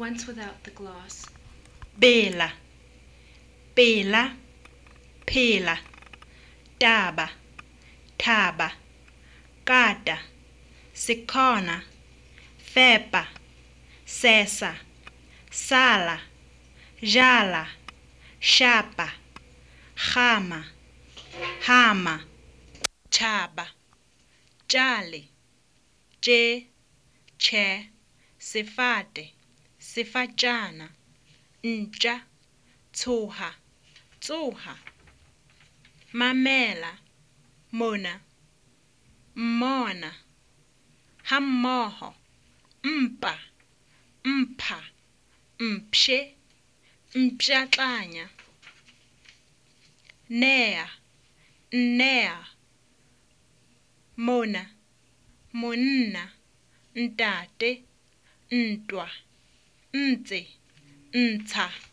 once without the gloss. Bela, pela, phela, taba, thaba, kata, sikhona, fepa, sesa, sala, jala, shapa, gama, hama, tšhaba, tšale, tše, tšhe, sefate, sefatšana, ntša, tshoga, tsoga, mamela, mona, mmona, hammoho, mpa, mpha, mpše, mpšatlanya, nea, nnea, mona, monna, ntate, ntwa, ntse, ntsha.